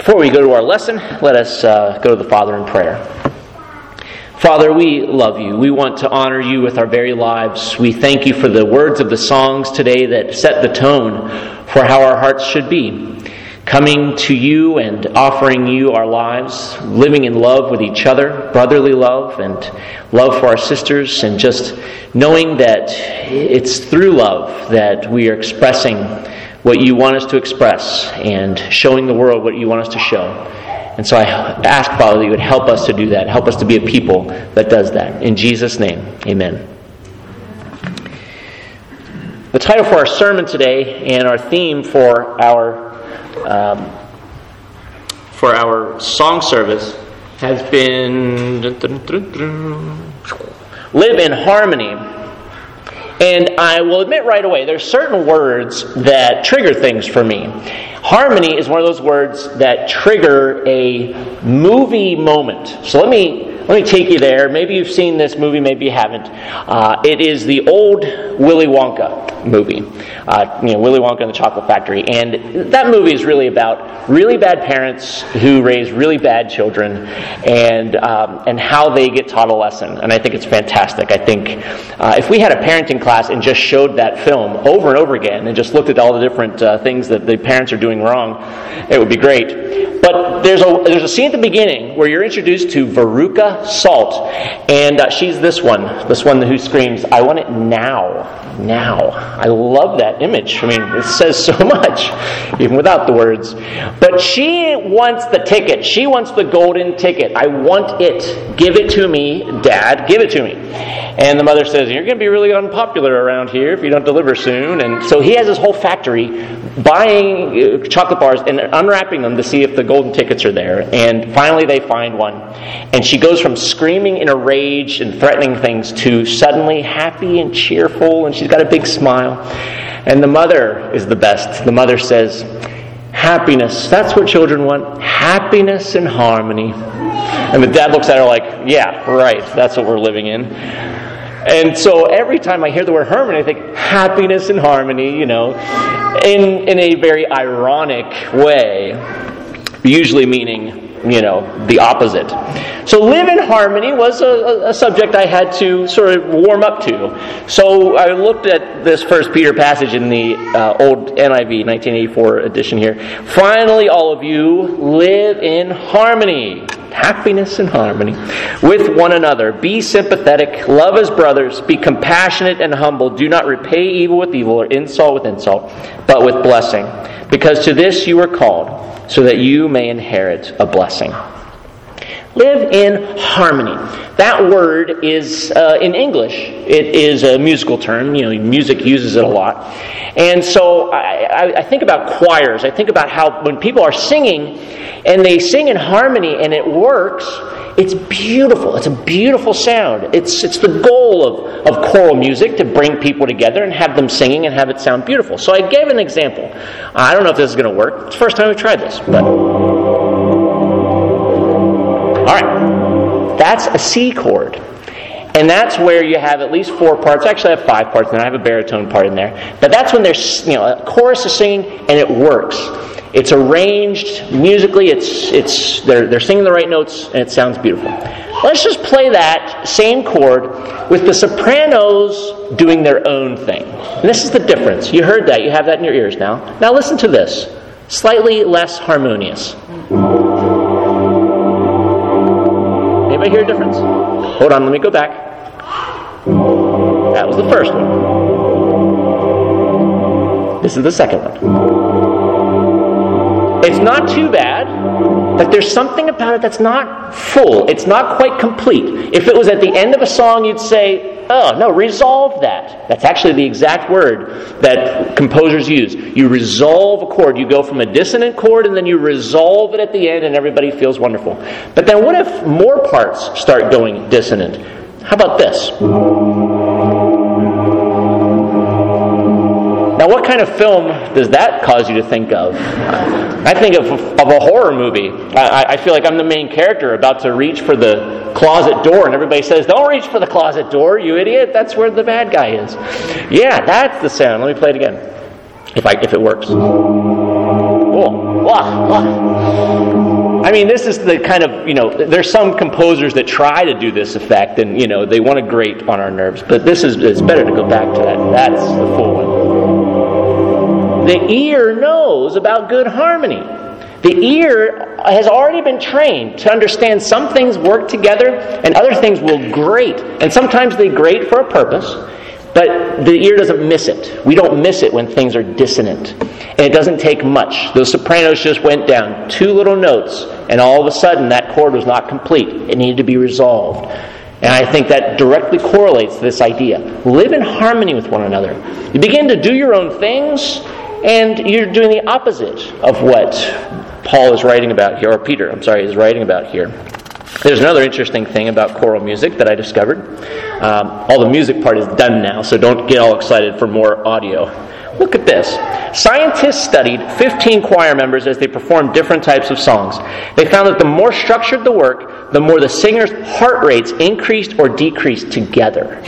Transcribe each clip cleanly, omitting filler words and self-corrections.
Before we go to our lesson, let us go to the Father in prayer. Father, we love you. We want to honor you with our very lives. We thank you for the words of the songs today that set the tone for how our hearts should be. Coming to you and offering you our lives, living in love with each other, brotherly love and love for our sisters, and just knowing that it's through love that we are expressing what you want us to express and showing the world what you want us to show. And so I ask, Father, that you would help us to do that, help us to be a people that does that. In Jesus' name, amen. The title for our sermon today and our theme for our song service has been Live in Harmony. And I will admit right away, there's certain words that trigger things for me. Harmony is one of those words that trigger a movie moment. So let me take you there. Maybe you've seen this movie, maybe you haven't. It is the old Willy Wonka movie. Willy Wonka and the Chocolate Factory. And that movie is really about really bad parents who raise really bad children and how they get taught a lesson. And I think it's fantastic. I think if we had a parenting class and just showed that film over and over again and just looked at all the different things that the parents are doing wrong, it would be great. But there's a scene at the beginning where you're introduced to Veruca Salt, and she's this one who screams, "I want it now. I love that image. I mean, it says so much, even without the words. But she wants the ticket. She wants the golden ticket. I want it. Give it to me, Dad. Give it to me. And the mother says, "You're going to be really unpopular around here if you don't deliver soon." And so he has his whole factory buying chocolate bars and unwrapping them to see if the golden tickets are there. And finally they find one. And she goes from screaming in a rage and threatening things to suddenly happy and cheerful, and she's got a big smile. And the mother is the best. The mother says, "Happiness, that's what children want. Happiness and harmony." And the dad looks at her like, "Yeah, right, that's what we're living in." And so every time I hear the word harmony, I think happiness and harmony, in a very ironic way, usually meaning, the opposite. So live in harmony was a subject I had to sort of warm up to. So I looked at this 1 Peter passage in the old NIV, 1984 edition here. Finally, all of you live in harmony. Happiness and harmony with one another. Be sympathetic. Love as brothers. Be compassionate and humble. Do not repay evil with evil or insult with insult, but with blessing. Because to this you were called, so that you may inherit a blessing. Live in harmony. That word is, in English, it is a musical term. Music uses it a lot. And so I think about choirs. I think about how when people are singing, and they sing in harmony, and it works, it's beautiful. It's a beautiful sound. It's the goal of choral music, to bring people together and have them singing and have it sound beautiful. So I gave an example. I don't know if this is going to work. It's the first time we've tried this, but... All right, that's a C chord. And that's where you have at least 4 parts. Actually, I have 5 parts, and I have a baritone part in there. But that's when there's, a chorus is singing, and it works. It's arranged musically. They're singing the right notes, and it sounds beautiful. Let's just play that same chord with the sopranos doing their own thing. And this is the difference. You heard that. You have that in your ears now. Now listen to this. Slightly less harmonious. Anybody hear a difference? Hold on, let me go back. That was the first one. This is the second one. It's not too bad, but there's something about it that's not full. It's not quite complete. If it was at the end of a song, you'd say, "Oh, no, resolve that." That's actually the exact word that composers use. You resolve a chord. You go from a dissonant chord and then you resolve it at the end and everybody feels wonderful. But then what if more parts start going dissonant? How about this? Now, what kind of film does that cause you to think of? I think of a horror movie. I feel like I'm the main character about to reach for the closet door, and everybody says, "Don't reach for the closet door, you idiot. That's where the bad guy is." Yeah, that's the sound. Let me play it again, if it works. I mean, this is the kind of, there's some composers that try to do this effect, and, they want to grate on our nerves. But it's better to go back to that. That's the full one. The ear knows about good harmony. The ear has already been trained to understand some things work together and other things will grate. And sometimes they grate for a purpose, but the ear doesn't miss it. We don't miss it when things are dissonant. And it doesn't take much. Those sopranos just went down 2 little notes, and all of a sudden that chord was not complete. It needed to be resolved. And I think that directly correlates to this idea. Live in harmony with one another. You begin to do your own things, and you're doing the opposite of what Paul is writing about here, or Peter, is writing about here. There's another interesting thing about choral music that I discovered. All the music part is done now, so don't get all excited for more audio. Look at this. Scientists studied 15 choir members as they performed different types of songs. They found that the more structured the work, the more the singers' heart rates increased or decreased together.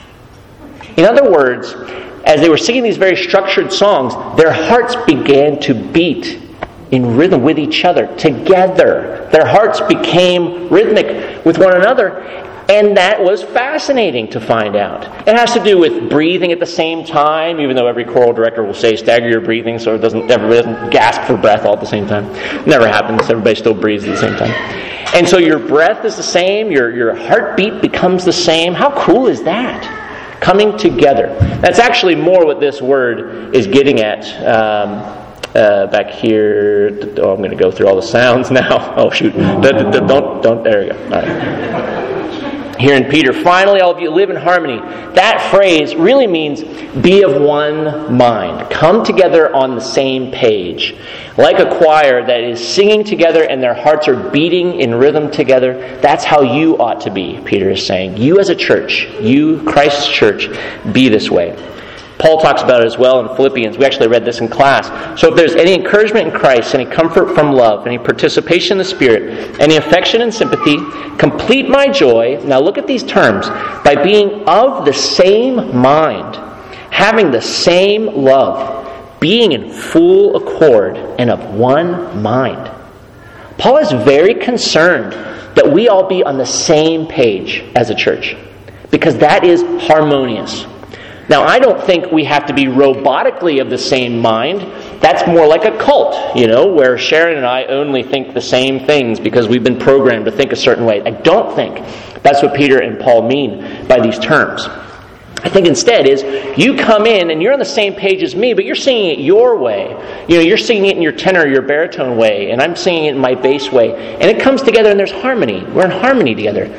In other words, as they were singing these very structured songs, their hearts began to beat in rhythm with each other, together. Their hearts became rhythmic with one another, and that was fascinating to find out. It has to do with breathing at the same time, even though every choral director will say stagger your breathing so everybody doesn't gasp for breath all at the same time. Never happens. Everybody still breathes at the same time. And so your breath is the same, your heartbeat becomes the same. How cool is that? Coming together. That's actually more what this word is getting at. Back here, I'm going to go through all the sounds now. Oh shoot! Don't. There we go. All right. Here in Peter, finally, all of you live in harmony. That phrase really means be of one mind. Come together on the same page, like a choir that is singing together and their hearts are beating in rhythm together. That's how you ought to be. Peter is saying, you as a church, you Christ's church, be this way. Paul talks about it as well in Philippians. We actually read this in class. So if there's any encouragement in Christ, any comfort from love, any participation in the Spirit, any affection and sympathy, complete my joy. Now look at these terms. By being of the same mind, having the same love, being in full accord and of one mind. Paul is very concerned that we all be on the same page as a church, because that is harmonious. Now, I don't think we have to be robotically of the same mind. That's more like a cult, where Sharon and I only think the same things because we've been programmed to think a certain way. I don't think that's what Peter and Paul mean by these terms. I think instead is, you come in and you're on the same page as me, but you're singing it your way. You're singing it in your tenor or your baritone way, and I'm singing it in my bass way. And it comes together and there's harmony. We're in harmony together.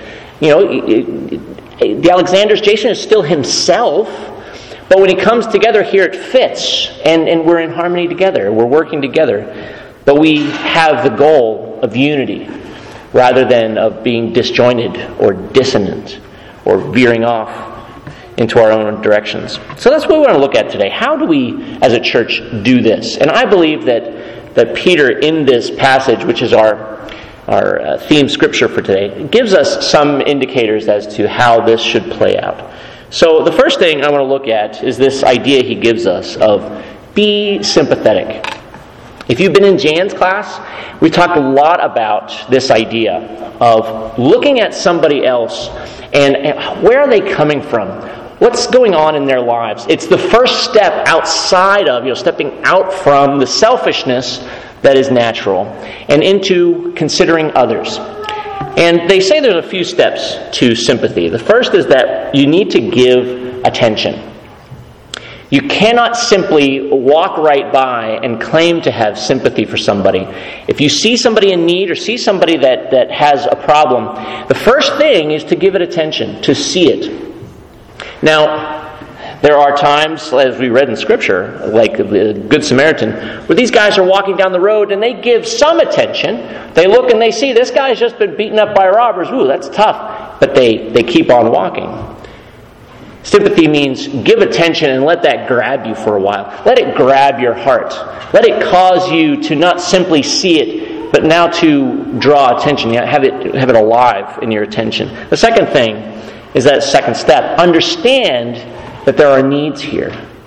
The Alexander's Jason is still himself, but when he comes together here, it fits, and we're in harmony together. We're working together. But we have the goal of unity rather than of being disjointed or dissonant or veering off into our own directions. So that's what we want to look at today. How do we, as a church, do this? And I believe that Peter, in this passage, which is our theme scripture for today, gives us some indicators as to how this should play out. So the first thing I want to look at is this idea he gives us of be sympathetic. If you've been in Jan's class, we talked a lot about this idea of looking at somebody else and where are they coming from? What's going on in their lives? It's the first step outside of, stepping out from the selfishness that is natural and into considering others. And they say there's a few steps to sympathy. The first is that you need to give attention. You cannot simply walk right by and claim to have sympathy for somebody. If you see somebody in need or see somebody that has a problem, the first thing is to give it attention, to see it. Now, there are times, as we read in Scripture, like the Good Samaritan, where these guys are walking down the road and they give some attention. They look and they see, this guy's just been beaten up by robbers. Ooh, that's tough. But they keep on walking. Sympathy means give attention and let that grab you for a while. Let it grab your heart. Let it cause you to not simply see it, but now to draw attention. Have it alive in your attention. The second thing is that second step. Understand that there are needs here.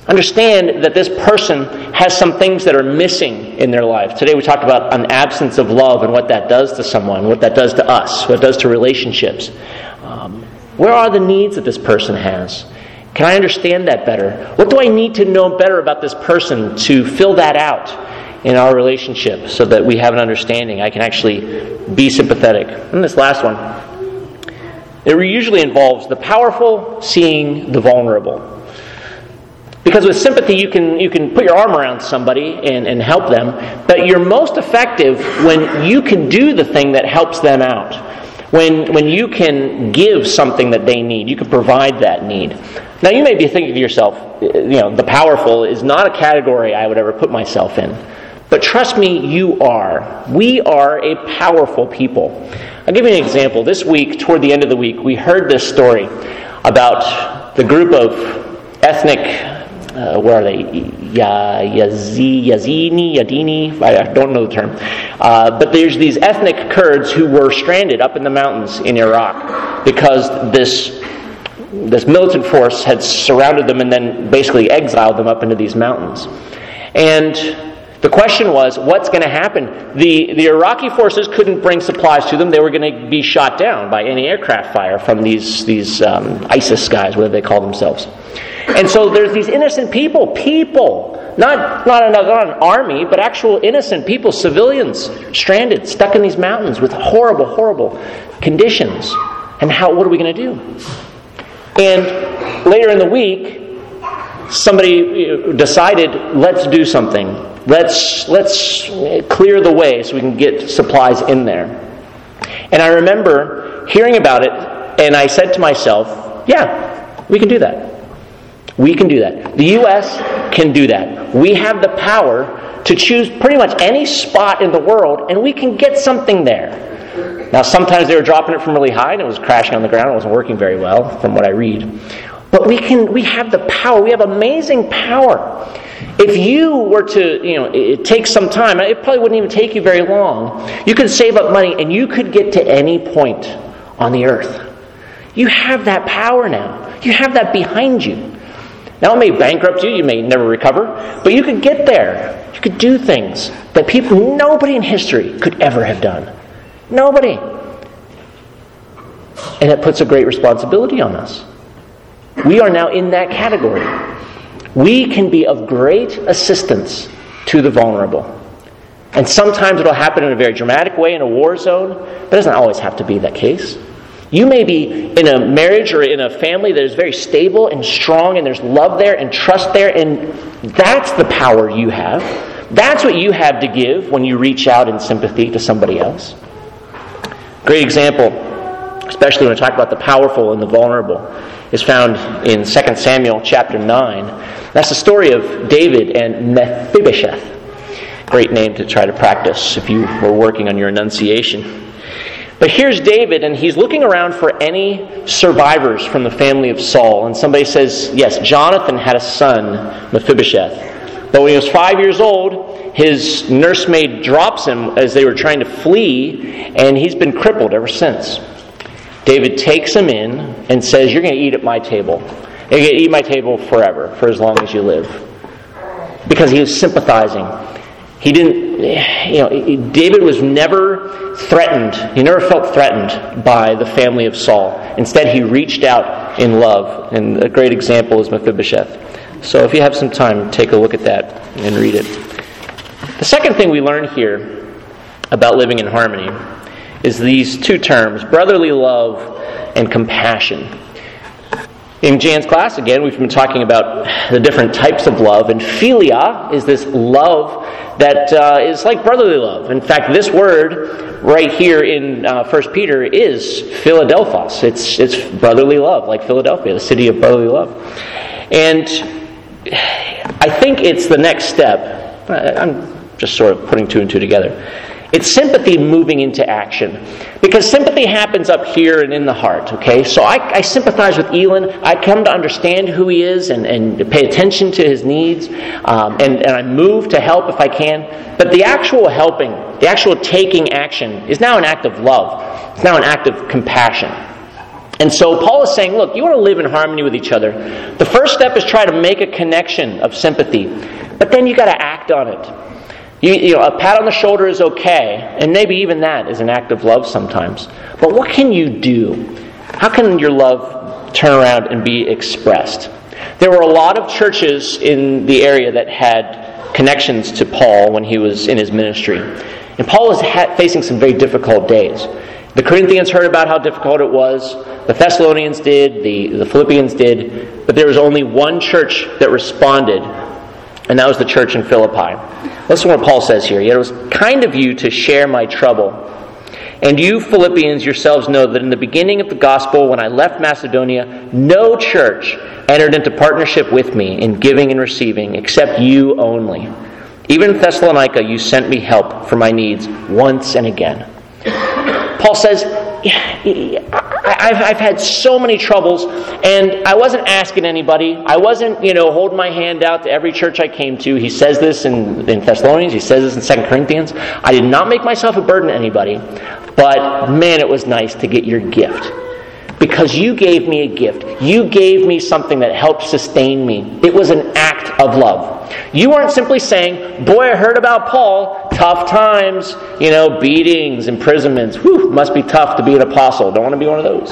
Understand that this person has some things that are missing in their life. Today we talked about an absence of love and what that does to someone, what that does to us, what it does to relationships. Where are the needs that this person has? Can I understand that better? What do I need to know better about this person to fill that out in our relationship so that we have an understanding? I can actually be sympathetic. And this last one, it usually involves the powerful seeing the vulnerable. Because with sympathy, you can put your arm around somebody and help them, but you're most effective when you can do the thing that helps them out. When you can give something that they need, you can provide that need. Now you may be thinking to yourself, the powerful is not a category I would ever put myself in. But trust me, you are. We are a powerful people. I'll give you an example. This week, toward the end of the week, we heard this story about the group of ethnic where are they? Yazini? I don't know the term. But there's these ethnic Kurds who were stranded up in the mountains in Iraq because this militant force had surrounded them and then basically exiled them up into these mountains. And the question was, what's going to happen? The Iraqi forces couldn't bring supplies to them. They were going to be shot down by anti-aircraft fire from these ISIS guys, whatever they call themselves. And so there's these innocent people, not an army, but actual innocent people, civilians, stranded, stuck in these mountains with horrible, horrible conditions. And what are we going to do? And later in the week, somebody decided, let's do something. Let's clear the way so we can get supplies in there. And I remember hearing about it, and I said to myself, yeah, we can do that. We can do that. The U.S. can do that. We have the power to choose pretty much any spot in the world, and we can get something there. Now, sometimes they were dropping it from really high, and it was crashing on the ground. It wasn't working very well, from what I read. But we have the power. We have amazing power. If you were to, it takes some time. It probably wouldn't even take you very long. You could save up money, and you could get to any point on the earth. You have that power now. You have that behind you. Now it may bankrupt you, you may never recover, but you could get there. You could do things that nobody in history could ever have done. Nobody. And it puts a great responsibility on us. We are now in that category. We can be of great assistance to the vulnerable. And sometimes it'll happen in a very dramatic way in a war zone, but it doesn't always have to be that case. You may be in a marriage or in a family that is very stable and strong, and there's love there and trust there, and that's the power you have. That's what you have to give when you reach out in sympathy to somebody else. Great example, especially when we talk about the powerful and the vulnerable, is found in 2 Samuel chapter 9. That's the story of David and Mephibosheth. Great name to try to practice if you were working on your enunciation. But here's David, and he's looking around for any survivors from the family of Saul. And somebody says, yes, Jonathan had a son, Mephibosheth. But when he was 5 years old, his nursemaid drops him as they were trying to flee, and he's been crippled ever since. David takes him in and says, you're going to eat at my table. You're going to eat at my table forever, for as long as you live. Because he was sympathizing. He didn't, David was never threatened. He never felt threatened by the family of Saul. Instead, he reached out in love. And a great example is Mephibosheth. So if you have some time, take a look at that and read it. The second thing we learn here about living in harmony is these two terms, brotherly love and compassion. In Jan's class, again, we've been talking about the different types of love, and philia is this love that is like brotherly love. In fact, this word right here in 1 Peter is Philadelphos. It's brotherly love, like Philadelphia, the city of brotherly love. And I think it's the next step. I'm just sort of putting two and two together. It's sympathy moving into action. Because sympathy happens up here and in the heart, okay? So I sympathize with Elon. I come to understand who he is and pay attention to his needs. And I move to help if I can. But the actual helping, the actual taking action is now an act of love. It's now an act of compassion. And so Paul is saying, look, you want to live in harmony with each other. The first step is try to make a connection of sympathy. But then you got to act on it. You know, a pat on the shoulder is okay. And maybe even that is an act of love sometimes. But what can you do? How can your love turn around and be expressed? There were a lot of churches in the area that had connections to Paul when he was in his ministry. And Paul was facing some very difficult days. The Corinthians heard about how difficult it was. The Thessalonians did. The Philippians did. But there was only one church that responded, and that was the church in Philippi. Listen to what Paul says here. Yet it was kind of you to share my trouble. And you Philippians yourselves know that in the beginning of the gospel, when I left Macedonia, no church entered into partnership with me in giving and receiving, except you only. Even in Thessalonica, you sent me help for my needs once and again. Paul says, I've had so many troubles, and I wasn't asking anybody. I wasn't, holding my hand out to every church I came to. He says this in Thessalonians. He says this in 2 Corinthians. I did not make myself a burden to anybody, but man, it was nice to get your gift. Because you gave me a gift. You gave me something that helped sustain me. It was an act of love. You weren't simply saying, boy, I heard about Paul. Tough times, beatings, imprisonments. Whew, must be tough to be an apostle. Don't want to be one of those.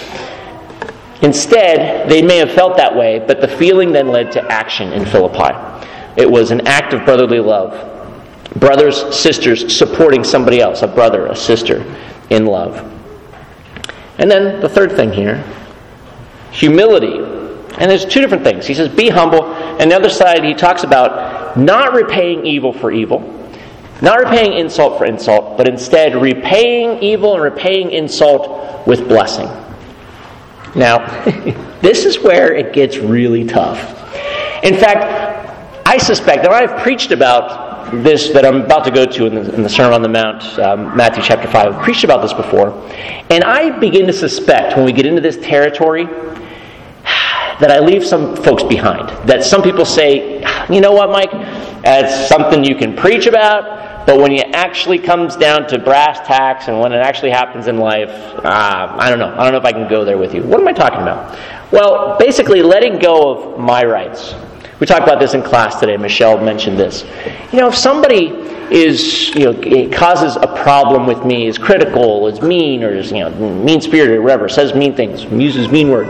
Instead, they may have felt that way, but the feeling then led to action in Philippi. It was an act of brotherly love. Brothers, sisters supporting somebody else, a brother, a sister, in love. And then the third thing here, humility. And there's two different things. He says, be humble. And the other side, he talks about not repaying evil for evil, not repaying insult for insult, but instead repaying evil and repaying insult with blessing. Now, this is where it gets really tough. In fact, I suspect, and I've preached about this that I'm about to go to in the Sermon on the Mount, Matthew chapter 5. I've preached about this before. And I begin to suspect when we get into this territory that I leave some folks behind. That some people say, you know what, Mike? It's something you can preach about, but when it actually comes down to brass tacks and when it actually happens in life, I don't know. I don't know if I can go there with you. What am I talking about? Well, basically letting go of my rights. We talked about this in class today. Michelle mentioned this. If somebody is, causes a problem with me, is critical, is mean, or is, mean-spirited, or whatever, says mean things, uses mean words,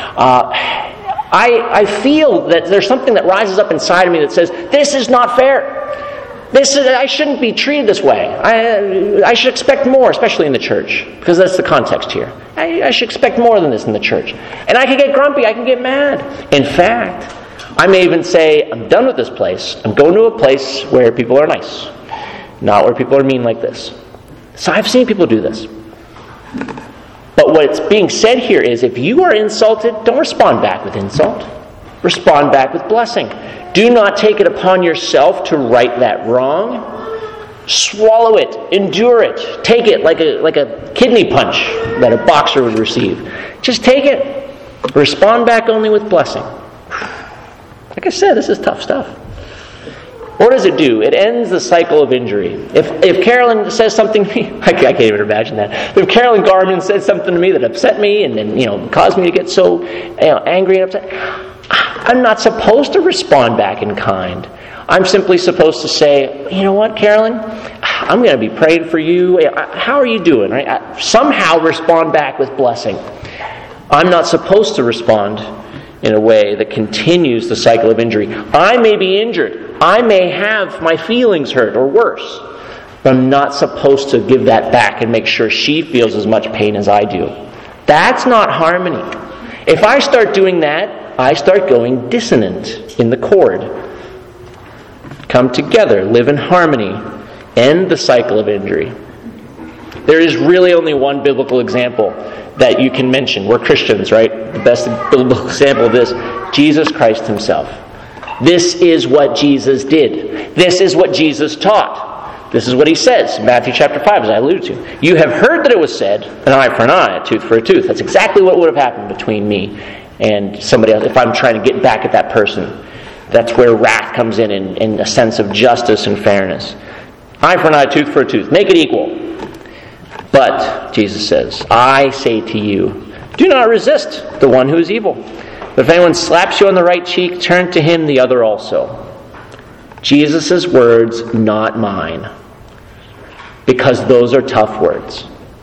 I feel that there's something that rises up inside of me that says, this is not fair. I shouldn't be treated this way. I should expect more, especially in the church, because that's the context here. I should expect more than this in the church. And I can get grumpy, I can get mad. In fact, I may even say, I'm done with this place. I'm going to a place where people are nice, not where people are mean like this. So I've seen people do this. But what's being said here is, if you are insulted, don't respond back with insult. Respond back with blessing. Do not take it upon yourself to right that wrong. Swallow it. Endure it. Take it like a kidney punch that a boxer would receive. Just take it. Respond back only with blessing. Like I said, this is tough stuff. What does it do? It ends the cycle of injury. If Carolyn says something to me, I can't even imagine that. If Carolyn Garman says something to me that upset me and then caused me to get so angry and upset, I'm not supposed to respond back in kind. I'm simply supposed to say, you know what, Carolyn? I'm going to be praying for you. How are you doing? Right? Somehow respond back with blessing. I'm not supposed to respond in a way that continues the cycle of injury. I may be injured. I may have my feelings hurt or worse. But I'm not supposed to give that back and make sure she feels as much pain as I do. That's not harmony. If I start doing that, I start going dissonant in the chord. Come together, live in harmony, end the cycle of injury. There is really only one biblical example that you can mention. We're Christians, right? The best biblical example of this, Jesus Christ himself. This is what Jesus did. This is what Jesus taught. This is what he says in Matthew chapter 5, as I alluded to. You have heard that it was said, an eye for an eye, a tooth for a tooth. That's exactly what would have happened between me and somebody else if I'm trying to get back at that person. That's where wrath comes in a sense of justice and fairness. Eye for an eye, tooth for a tooth. Make it equal. But, Jesus says, I say to you, Do not resist the one who is evil. But if anyone slaps you on the right cheek, turn to him the other also. Jesus' words, not mine. Because those are tough words.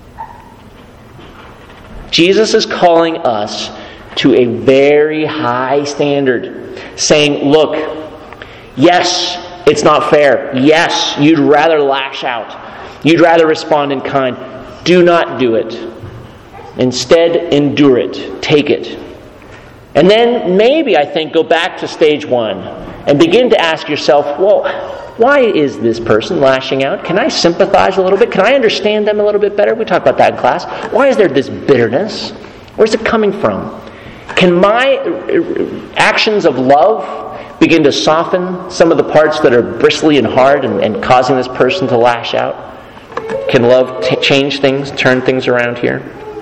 Jesus is calling us to a very high standard, saying, look, yes, it's not fair. Yes, you'd rather lash out. You'd rather respond in kind. Do not do it. Instead, endure it. Take it. And then maybe, I think, go back to stage one and begin to ask yourself, well, why is this person lashing out? Can I sympathize a little bit? Can I understand them a little bit better? We talked about that in class. Why is there this bitterness? Where's it coming from? Can my actions of love begin to soften some of the parts that are bristly and hard and causing this person to lash out? Can love change things, turn things around here?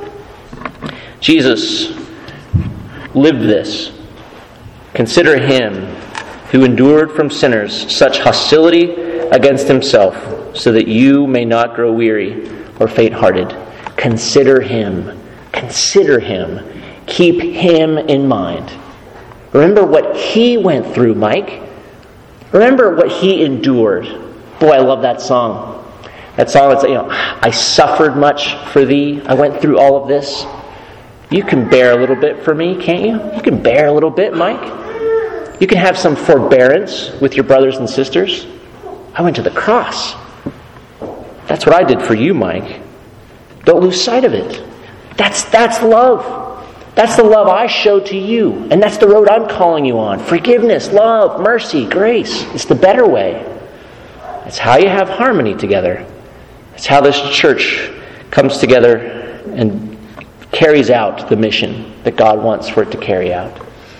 Jesus lived this. Consider him who endured from sinners such hostility against himself, so that you may not grow weary or faint-hearted. Consider him. Consider him. Keep him in mind. Remember what he went through, Mike. Remember what he endured. Boy, I love that song. That song that's, I suffered much for thee. I went through all of this. You can bear a little bit for me, can't you? You can bear a little bit, Mike. You can have some forbearance with your brothers and sisters. I went to the cross. That's what I did for you, Mike. Don't lose sight of it. That's love. That's the love I show to you. And that's the road I'm calling you on. Forgiveness, love, mercy, grace. It's the better way. It's how you have harmony together. It's how this church comes together and carries out the mission that God wants for it to carry out.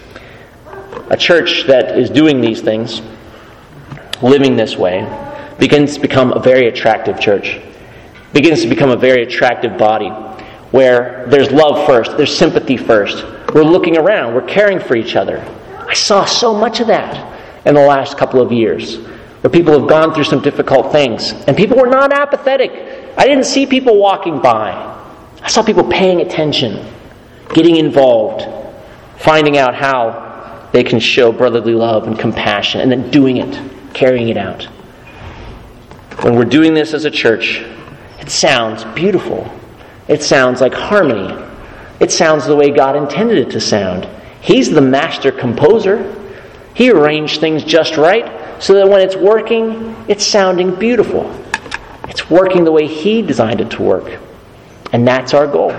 A church that is doing these things, living this way, begins to become a very attractive church. Begins to become a very attractive body, where there's love first, there's sympathy first. We're looking around, we're caring for each other. I saw so much of that in the last couple of years, where people have gone through some difficult things, and people were not apathetic. I didn't see people walking by. I saw people paying attention, getting involved, finding out how they can show brotherly love and compassion, and then doing it, carrying it out. When we're doing this as a church, it sounds beautiful. It sounds like harmony. It sounds the way God intended it to sound. He's the master composer. He arranged things just right so that when it's working, it's sounding beautiful. It's working the way He designed it to work. And that's our goal.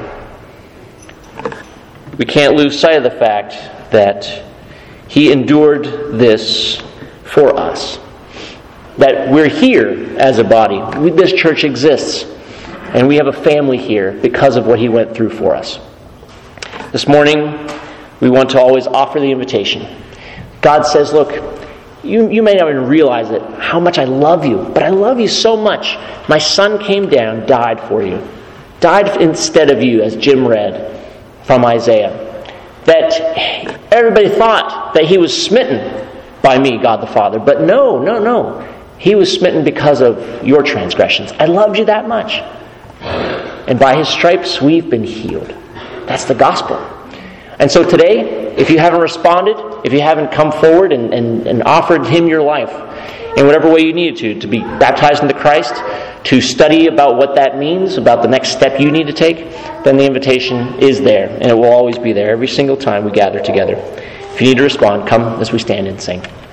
We can't lose sight of the fact that He endured this for us. That we're here as a body. This church exists. And we have a family here because of what He went through for us. This morning, we want to always offer the invitation. God says, look, you may not even realize it, how much I love you. But I love you so much. My Son came down, died for you. Died instead of you, as Jim read from Isaiah. That everybody thought that He was smitten by me, God the Father. But no. He was smitten because of your transgressions. I loved you that much. And by His stripes, we've been healed. That's the gospel. And so today, if you haven't responded, if you haven't come forward and offered Him your life in whatever way you needed to be baptized into Christ, to study about what that means, about the next step you need to take, then the invitation is there, and it will always be there every single time we gather together. If you need to respond, come as we stand and sing.